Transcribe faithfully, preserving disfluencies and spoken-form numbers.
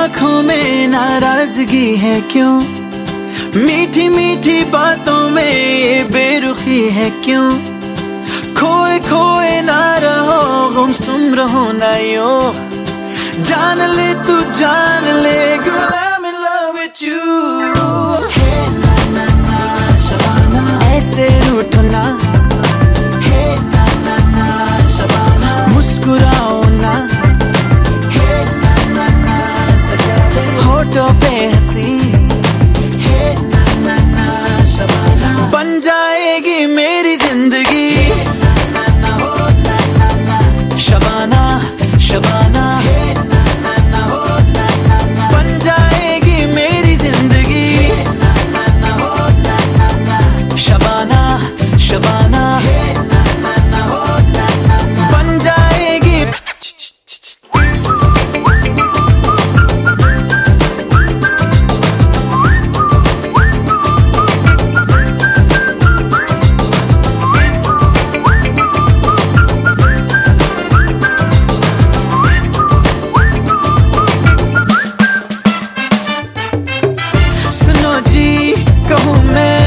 आंखों में नाराजगी है क्यों, मीठी मीठी बातों में ये बेरुखी है क्यों। खोए खोए ना रहो, गुमसुम रहो ना यूं, जान ले तू जान ले, girl I'm in love with you। Hey ना ना ना शबाना, ऐसे रूठो ना, hey ना ना ना शबाना, मुस्कुराओ ना, hey ना ना ना सजा दे होठों पे हंसी, hey ना ना ना शबाना, बन जाएगी मेरी जिंदगी, hey ना ना ना हो ना ना ना शबाना शबाना, hey ना ना ना हो ना ना ना, बन जाएगी मेरी जिंदगी, hey ना ना ना हो ना ना ना शबाना शबाना, hey ना ना ना हो ना ना ना, बन जाएगी। सुनो जी कहूँ मैं